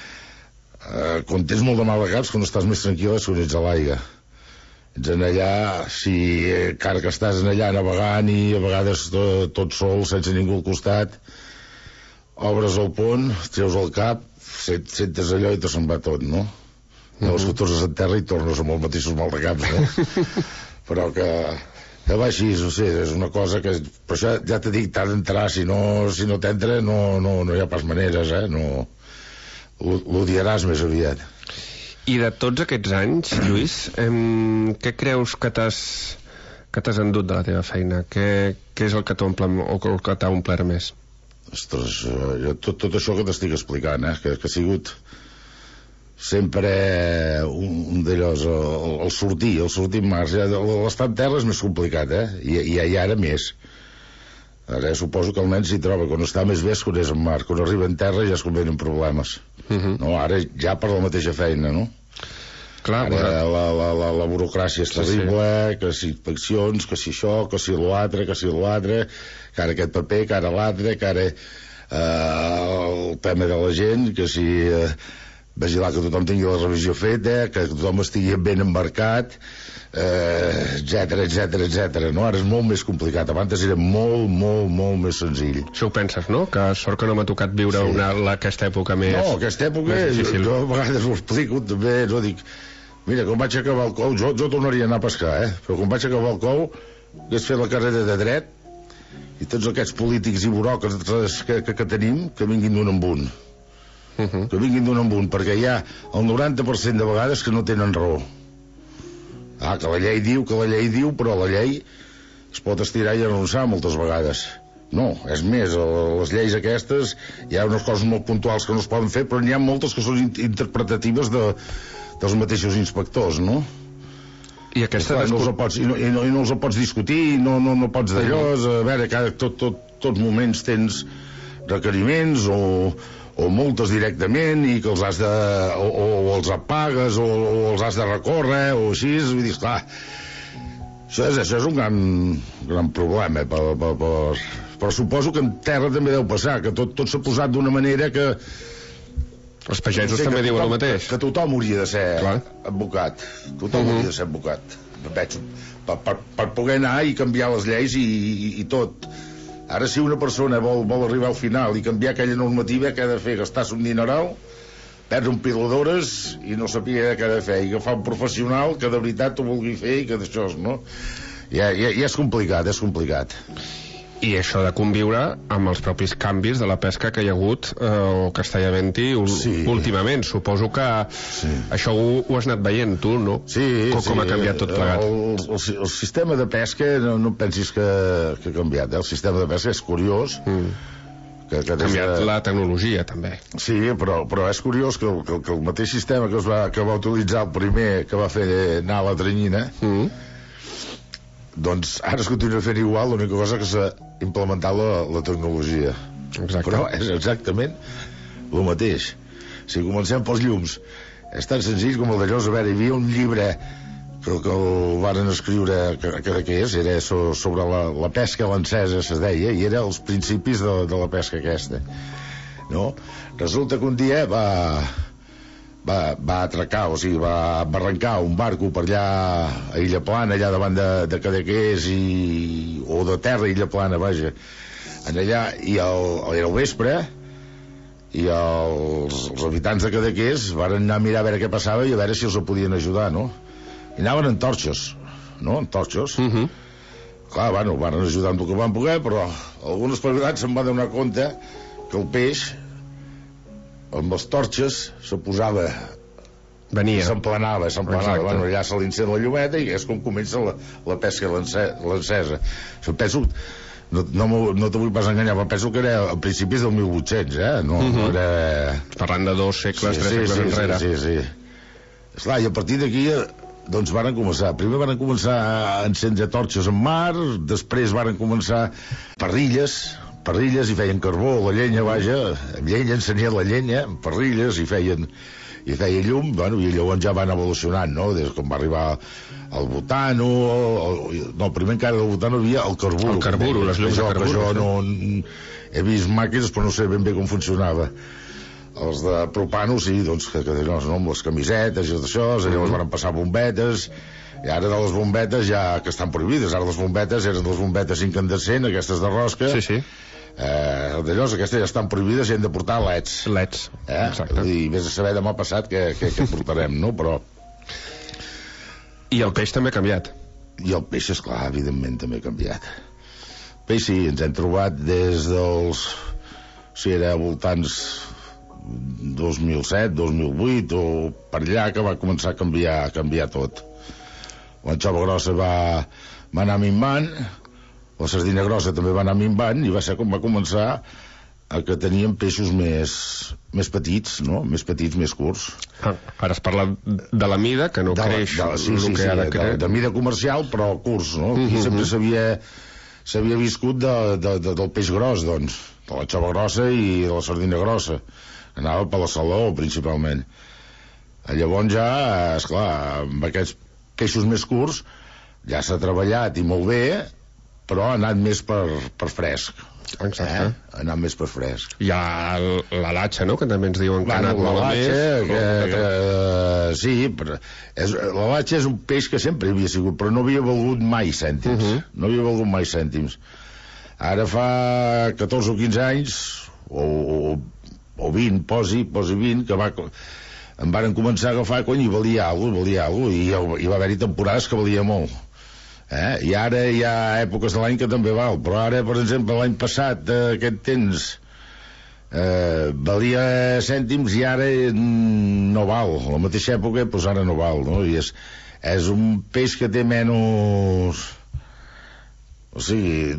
quan tens molt de mal de caps, quan estàs més tranquil és quan ets a l'aigua. Ets en allà, encara que estàs en allà navegant i a vegades tot sol, sense ningú al costat, obres el pont, treus el cap, sentes allò i te se'n va tot, no? No és que tornes a terra i tornes amb els mateixos maldecaps, no? Però que va així, no sé, és una cosa que... Per això ja t'he dit, t'ha d'entrar, si no t'entra no hi ha pas maneres, no... L'odiaràs més aviat. I de tots aquests anys, Lluís, què creus que t'has endut de la teva feina? Què és el que t'omple o el que t'ha omplert més? Ostres, tot això que t'estic explicant, que ha sigut sempre un d'allòs, el sortir en mar. L'estar en terra és més complicat, i ara més. Ara suposo que el nen s'hi troba, quan està més bé és quan és en mar, quan arriba en terra ja és quan venen problemes. No? Ara ja per la mateixa feina, no? Clar, ara la burocràcia és terrible, que si inspeccions, que si això, que si l'altre, que ara aquest paper, que ara l'altre, que ara el tema de la gent, que si vigilar que tothom tingui la revisió feta, que tothom estigui ben embarcat, etcètera, no? Ara és molt més complicat. Abans era molt més senzill. Això ho penses, no? Que sort que no m'ha tocat viure aquesta època més... No, aquesta època, jo a vegades ho explico també, no dic... Mira, quan vaig acabar el cou, jo tornaria a anar a pescar, però quan vaig acabar el cou, hagués fet la carrera de dret, i tots aquests polítics i buròcrates que tenim, que vinguin d'un en un. Que vinguin d'un en un, perquè hi ha el 90% de vegades que no tenen raó. Que la llei diu, però la llei es pot estirar i arronsar moltes vegades. No, és més, les lleis aquestes hi ha unes coses molt puntuals que no es poden fer, però n'hi ha moltes que són interpretatives dels mateixos inspectors, no? I aquesta no els pots discutir, no pots d'allò, a veure, tots moments tens requeriments o multes directament i que els has de o els apagues o els has de recórrer o així, vull dir, clar, això és un gran problema, però suposo que en terra també deu passar, que tot s'ha posat d'una manera que els pagesos també diuen el mateix, que tothom hauria de ser advocat, hauria de ser advocat, per poder anar i canviar les lleis i tot. Ara, si una persona vol arribar al final i canviar aquella normativa, què ha de fer? Gastar-se un dineral, perdre un pilo d'hores i no sabia què ha de fer, i agafar un professional que de veritat ho vulgui fer i que d'això, no? Ja és complicat, I això de conviure amb els propis canvis de la pesca que hi ha hagut o que està havent-hi últimament. Suposo que això ho has anat veient tu, no? Com ha canviat tot plegat. El sistema de pesca no pensis que ha canviat, el sistema de pesca és curiós. Ha canviat la tecnologia també. Sí, però és curiós que el mateix sistema que va utilitzar el primer que va fer anar a la Tranyina, doncs ara es continua fent igual, l'única cosa que s'ha implementat la tecnologia. Però és exactament el mateix. Si comencem pels llums, és tan senzill com el d'allò. A veure, hi havia un llibre que el varen escriure, que era sobre la pesca lancesa, se deia, i era els principis de la pesca aquesta, no? Resulta que un dia va atracar, o sigui, va arrencar un barco per allà a Illa Plana, allà davant de Cadaqués o de terra, Illa Plana, vaja, allà, i era el vespre, i els habitants de Cadaqués van anar a mirar a veure què passava i a veure si els podien ajudar, no? I anaven en torxos, no? En torxos. Clar, bueno, van ajudar amb el que van poder, però alguns espavilats se'n van donar compte que el peix amb les torxes se posava, s'emplenava, bueno, allà se l'encén la llumeta i és com comença la pesca lancesa. Jo penso, no te vull pas enganyar, però penso que era a principis del 1800, no era... Parlant de 2 segles, 3 segles enrere. Sí. Esclar, i a partir d'aquí doncs varen començar, primer varen començar a encendre torxes en mar, després varen començar parrilles i feien carbó, la llenya, vaja, amb llenya, encenien la llenya, amb parrilles i feien llum, bueno, i llavors ja van evolucionant, no? Des com va arribar el butano, primer encara del butano hi havia el carburo. El carburo, les llums de carburo. Jo no he vist màquines, però no sé ben bé com funcionava. Els de propano, sí, doncs, amb les camisetes i tot això, llavors van passar bombetes, i ara de les bombetes ja que estan prohibides, ara les bombetes eren les bombetes incandescents, aquestes de rosca, d'allò, aquestes ja estan prohibides i hem de portar leds, exacte, i vés a saber demà passat què portarem, no? Però i el peix també ha canviat, i el peix, esclar, evidentment també ha canviat. El peix sí, ens hem trobat des dels, si era voltants 2007, 2008 o per allà que va començar a canviar tot. L'anxova grossa va anar minvant, la sardina grossa també va anar minvant, i va ser com va començar a que teníem peixos més petits, no? Més petits, més curts. Ara es parla de la mida, que no creix el que ha de créixer. De mida comercial, però curts, no? Aquí sempre s'havia viscut del peix gros, doncs, de la xova grossa i de la sardina grossa. Anava per la saló, principalment. Llavors ja, esclar, amb aquests peixos més curts, ja s'ha treballat i molt bé, però ha anat més per fresc. Exacte. Ha anat més per fresc. Hi ha la latxa, no?, que també ens diuen que ha anat molt més. Sí, però la latxa és un peix que sempre hi havia sigut, però no havia valgut mai cèntims. No havia valgut mai cèntims. Ara fa 14 o 15 anys, o 20, posi 20, que em varen començar a agafar quan hi valia alguna cosa, i hi va haver-hi temporades que valia molt. I ara hi ha èpoques de l'any que també val, però ara, per exemple, l'any passat, aquest temps, valia cèntims i ara no val. A la mateixa època, doncs ara no val, no? I és un peix que té menys... O sigui,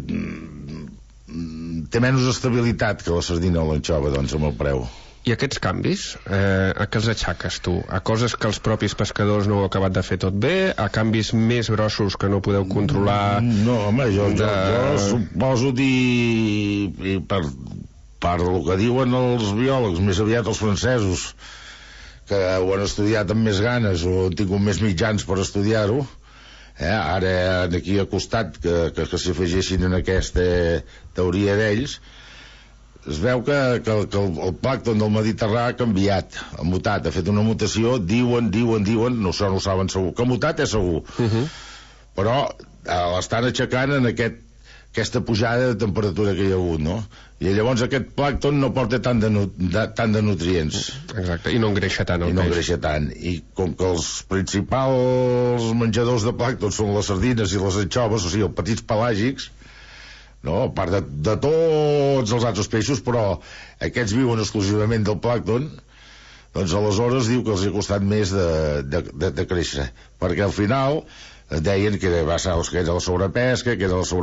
té menys estabilitat que la sardina o l'anxova, doncs, amb el preu. I aquests canvis, a què els aixaques tu? A coses que els propis pescadors no heu acabat de fer tot bé? A canvis més grossos que no podeu controlar? No, home, jo suposo i per el que diuen els biòlegs, més aviat els francesos, que ho han estudiat amb més ganes o han tingut més mitjans per estudiar-ho, ara aquí al costat que s'afegessin en aquesta teoria d'ells, es veu que el plàncton del Mediterrani ha canviat, ha mutat, ha fet una mutació, diuen, no ho saben segur, que ha mutat és segur, però l'estan aixecant en aquesta pujada de temperatura que hi ha hagut, no? I llavors aquest plàncton no porta tant de nutrients. Exacte, i no engreixa tant el peix. I com que els principals menjadors de plàncton són les sardines i les anxoves, o sigui, els petits pelàgics, no? A part de tots els altres peixos, però aquests viuen exclusivament del plàncton, doncs aleshores diu que els ha costat més de créixer, perquè al final deien que va ser que era la sobrepesca,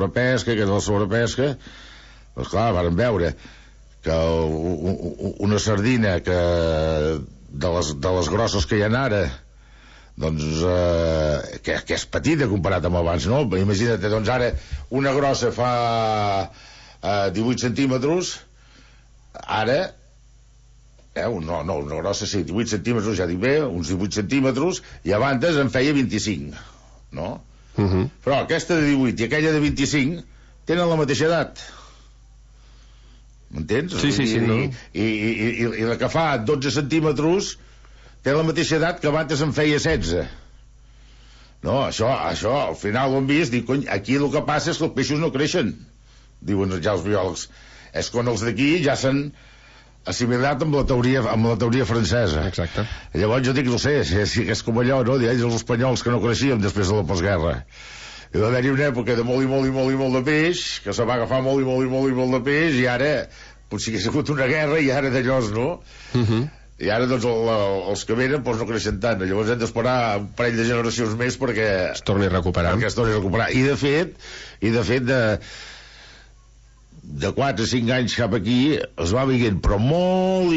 doncs clar, varen veure que una sardina de les grosses que hi ha ara, doncs que és petita comparat amb abans, no? Imagina't, doncs ara una grossa fa 18 centímetres, ara una grossa sí, 18 centímetres, ja dic bé, uns 18 centímetres, i abans en feia 25, no? Però aquesta de 18 i aquella de 25 tenen la mateixa edat, m'entens? Sí, no? I la que fa 12 centímetres té la mateixa edat que abans en feia 16. No, això al final ho hem vist, dic, cony, aquí el que passa és que els peixos no creixen, diuen ja els biòlegs. És quan els d'aquí ja s'han assimilat amb la teoria francesa. Exacte. Llavors jo dic, no sé, és com allò, no? Ells els espanyols que no creixien després de la postguerra. Hi va haver-hi una època de molt de peix, que se va agafar molt de peix, i ara potser que ha sigut una guerra i ara d'allòs, no? I ara doncs els que venen doncs no creixen tant, llavors hem d'esperar un parell de generacions més perquè es torni a recuperar. I de fet de 4 o 5 anys cap aquí es va veient, però molt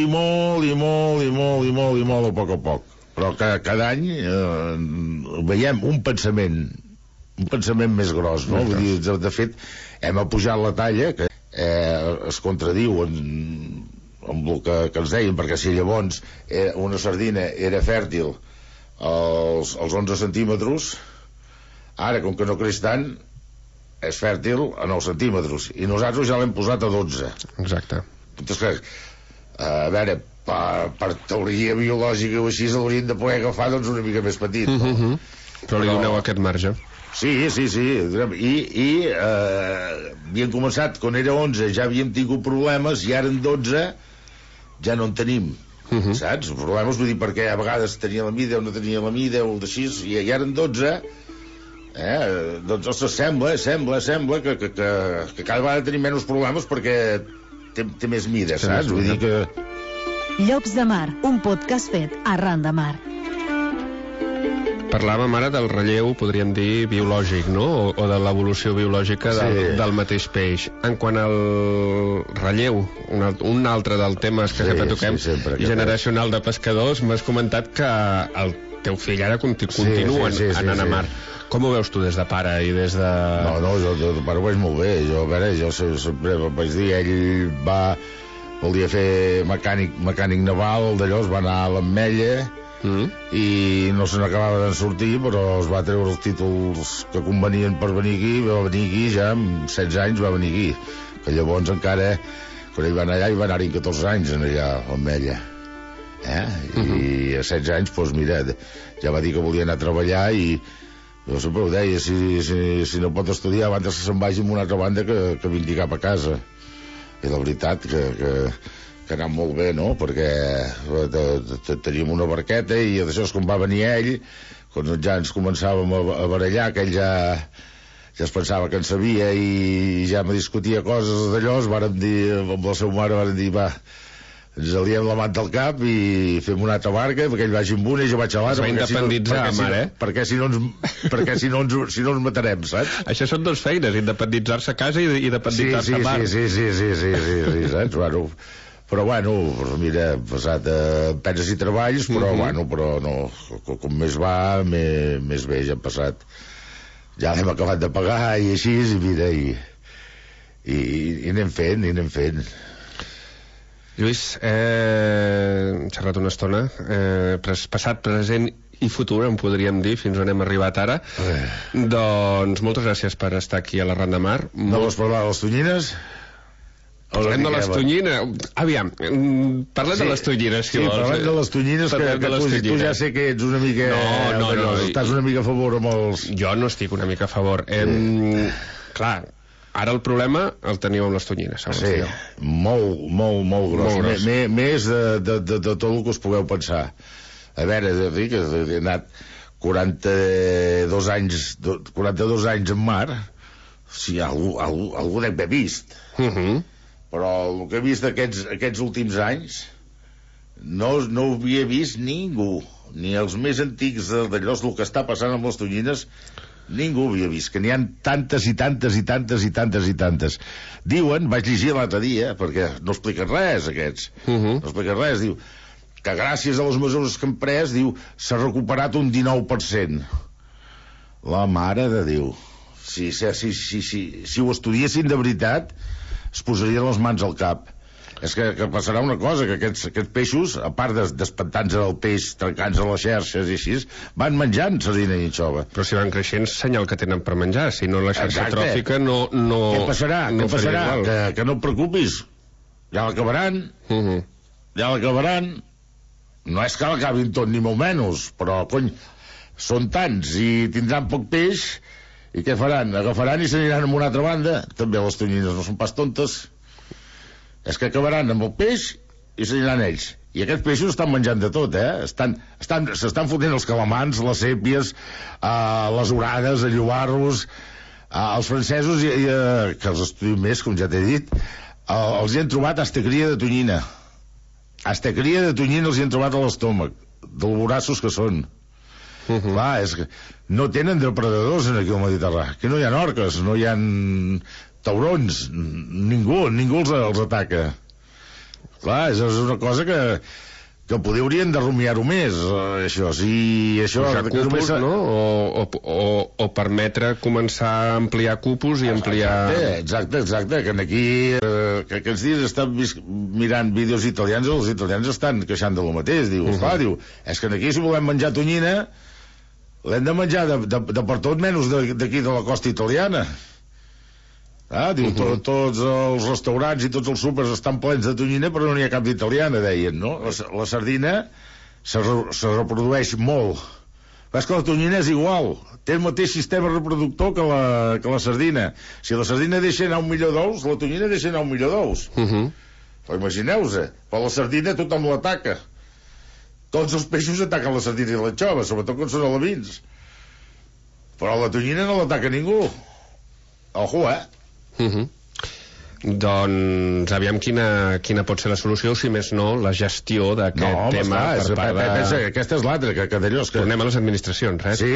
a poc, però cada any veiem un pensament més gros, no? Vull dir, de fet hem apujat la talla, que es contradiu amb el que ens deien, perquè si llavors una sardina era fèrtil als 11 centímetres, ara com que no creix tant és fèrtil a 9 centímetres i nosaltres ja l'hem posat a 12. Exacte. Entonces, a veure, per teoria biològica o així l'haurien de poder agafar doncs una mica més petit, no? Però li doneu aquest marge. Sí, i havíem començat quan era 11, ja havíem tingut problemes, i ara en 12 ja no en tenim, saps? Els problemes, vull dir, perquè a vegades tenia la mida o no tenia la mida o d'així, i ara en 12 doncs, ostres, sembla que cada vegada tenim menys problemes perquè té més mida, saps? Vull dir que... Llocs de Mar, un podcast fet arran de mar. Parlàvem ara del relleu, podríem dir, biològic, no? O de l'evolució biològica del mateix peix. En quant al relleu, un altre dels temes que sempre toquem, generacional de pescadors, m'has comentat que el teu fill ara continua anant a mar. Com ho veus tu des de pare i des de... No, jo de pare ho veig molt bé. Jo sempre vaig dir, ell volia fer mecànic naval, d'allò es va anar a l'Ametlla, i no se n'acabava de sortir, però es va treure els títols que convenien per venir aquí, va venir aquí ja amb 16 anys, va venir aquí, que llavors encara quan ell va anar allà, hi va anar-hi 14 anys allà a l'Ametlla, i a 16 anys, doncs mira, ja va dir que volia anar a treballar, i jo sempre ho deia, si no pot estudiar abans que se'n vagi amb una altra banda que vingui cap a casa. I la veritat que ha anat molt bé, no? Perquè teníem una barqueta i d'això és com va venir ell, quan ja ens començàvem a barallar, que ell ja es pensava que en sabia i ja me discutia coses d'allò, vàrem dir, amb la seva mare vàrem dir, va, ens aliem la manta al cap i fem una altra barca, perquè ell vagi amb una i jo vaig a l'altra. Es va independitzar, mare, perquè si no ens matarem, saps? Això són dues feines, independitzar-se a casa i independitzar-se a mar. Sí, saps? Però mira, passat penses i treballs, però no, com més va, més bé, ja hem passat. Ja l'hem acabat de pagar i així, i mira, i anem fent. Lluís, hem xerrat una estona, passat, present i futur, en podríem dir, fins on hem arribat ara. Doncs moltes gràcies per estar aquí a la Ran de Mar. No vols parlar de les tonyines? Parlem de les tonyines. Aviam, parlem de les tonyines, si vols. Sí, parlem de les tonyines, que tu ja sé que ets una mica... No. Estàs una mica a favor amb els... Jo no estic una mica a favor. Clar, ara el problema el teniu amb les tonyines, segons jo. Molt gros. Més de tot el que us pugueu pensar. A veure, dic que he anat 42 anys en mar, si algú dec haver vist. Però el que he vist aquests últims anys no ho havia vist ningú, ni els més antics d'allò, el que està passant amb les tonyines, ningú havia vist, que n'hi ha tantes i tantes. Diuen, vaig llegir l'altre dia, perquè no expliquen res aquests, no expliquen res, diu que gràcies a les mesures que han pres, diu, s'ha recuperat un 19%. La mare de Déu. Si ho estudiessin de veritat, es posarien les mans al cap. És que passarà una cosa, que aquests peixos, a part d'espantar-nos el peix, trencant-se les xarxes i així, van menjant sardina i anxova. Però si van creixent, senyal que tenen per menjar. Si no, la xarxa tròfica no... Què passarà? Que no et preocupis. Ja l'acabaran. No és que l'acabin tot, ni molt menys, però, cony, són tants i tindran poc peix. I què faran? Agafaran i s'aniran a una altra banda. També les tonyines no són pas tontes. És que acabaran amb el peix i s'aniran ells. I aquests peixos estan menjant de tot, s'estan fotent els calamars, les sèpies, les orades, els llobarros, els francesos, que els estudiem més, com ja t'he dit, els hi han trobat astecria de tonyina. Astecria de tonyina els hi han trobat a l'estómac, dels vorassos que són. Clar, és que no tenen depredadors aquí al Mediterrani, que no hi ha orques, no hi ha taurons, ningú els ataca. Clar, és una cosa que haurien de rumiar-ho més, això. Si això cupos, no? O permetre començar a ampliar cupos i ampliar... Exacte, que aquí que aquests dies estan mirant vídeos italians, els italians estan queixant de lo mateix, diu, és que aquí si volem menjar tonyina l'hem de menjar de per tot menys d'aquí de la costa italiana. Diu, tots els restaurants i tots els súpers estan plens de tonyina, però no n'hi ha cap d'italiana, deien, no? La sardina se reprodueix molt. Però és que la tonyina és igual, té el mateix sistema reproductor que la sardina. Si la sardina deixa anar 1 milió d'ous, la tonyina deixa anar 1 milió d'ous. Però imagineu-se, però la sardina tothom l'ataca. Tots els peixos ataquen la sardina i l'anxova, sobretot quan són alevins. Però la tonyina no l'ataca ningú. Ojo, Doncs aviam quina pot ser la solució, si més no, la gestió d'aquest tema per part de... Aquesta és l'altra, que allò... Tornem a les administracions, Sí,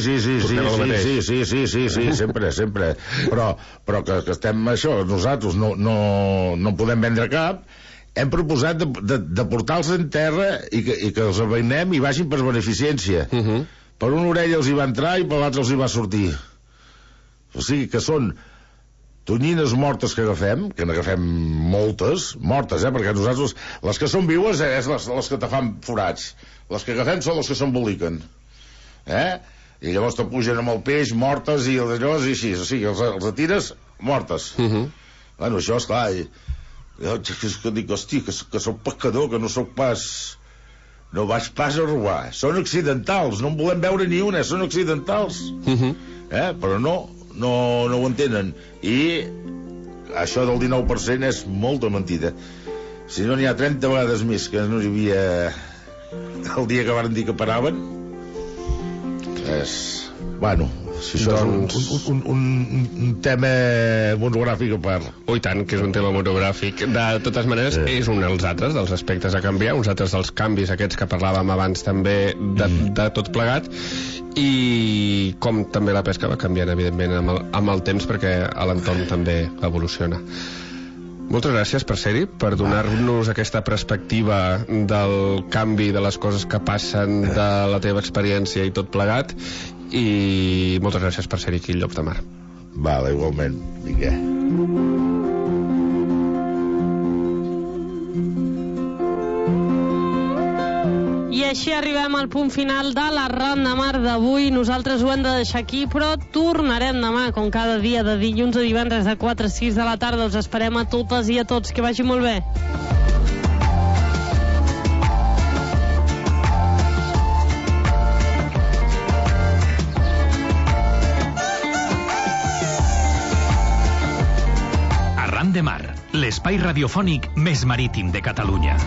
sempre. Però que estem això, nosaltres no podem vendre cap, hem proposat de portar-los en terra i que els aveinem i vagin per beneficència. Per una orella els hi va entrar i per l'altra els hi va sortir. O sigui que són tonyines mortes que n'agafem moltes, mortes, perquè nosaltres, les que són viues és les que te fan forats, les que agafem són les que s'emboliquen, i llavors te pugen amb el peix mortes i allò i així, o sigui, els atires mortes. Bueno, això esclar, que dic, hosti, que soc pescador, que no soc pas... No vaig pas a robar, són accidentals, no en volem veure ni una, són accidentals, però no ho entenen. I això del 19% és molta mentida. Si no n'hi ha 30 vegades més que no hi havia el dia que van dir que paraven, és... Bueno, si això és un tema monogràfic a part. I tant, que és un tema monogràfic. De totes maneres, és un dels altres dels aspectes a canviar, uns altres dels canvis aquests que parlàvem abans també de tot plegat, i com també la pesca va canviant evidentment amb el temps, perquè l'entorn també evoluciona. Moltes gràcies per ser-hi, per donar-nos aquesta perspectiva del canvi de les coses que passen, de la teva experiència i tot plegat, i moltes gràcies per ser-hi aquí al Llop de Mar. Vale, igualment. Vinga. I així arribem al punt final de la Ran de Mar d'avui. Nosaltres ho hem de deixar aquí, però tornarem demà, com cada dia, de dilluns a divendres, de 4 a 6 de la tarda. Us esperem a totes i a tots. Que vagi molt bé. Arran de Mar, l'espai radiofònic més marítim de Catalunya.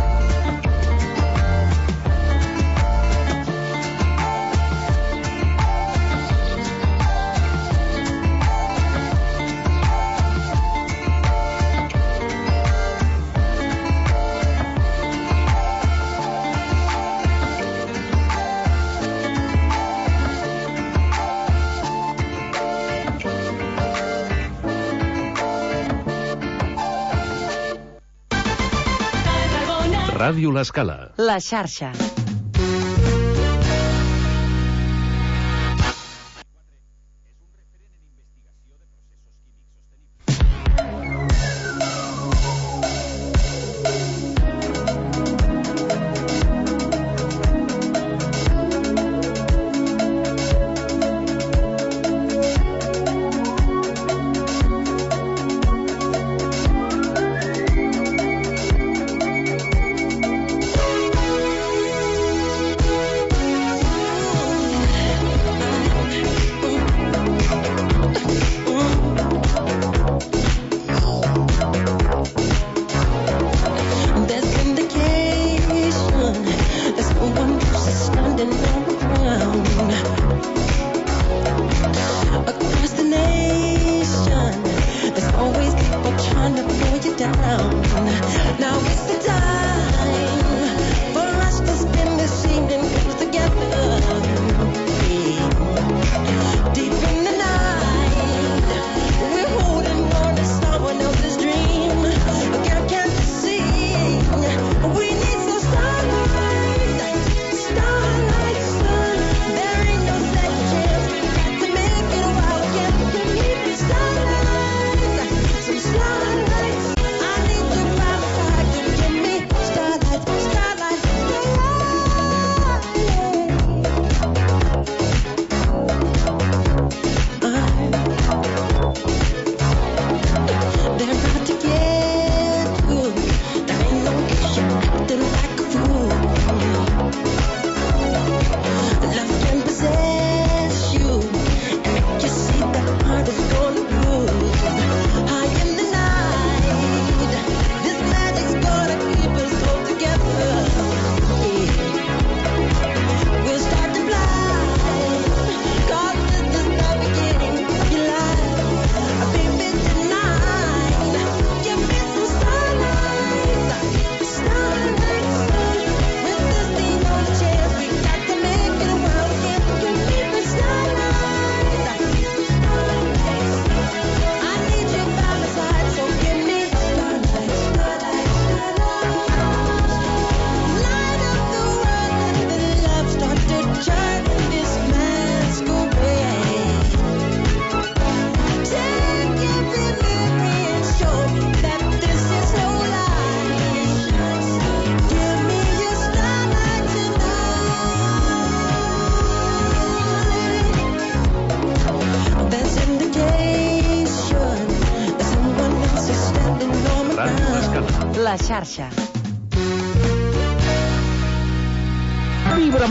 Ràdio L'Escala. La xarxa. La xarxa.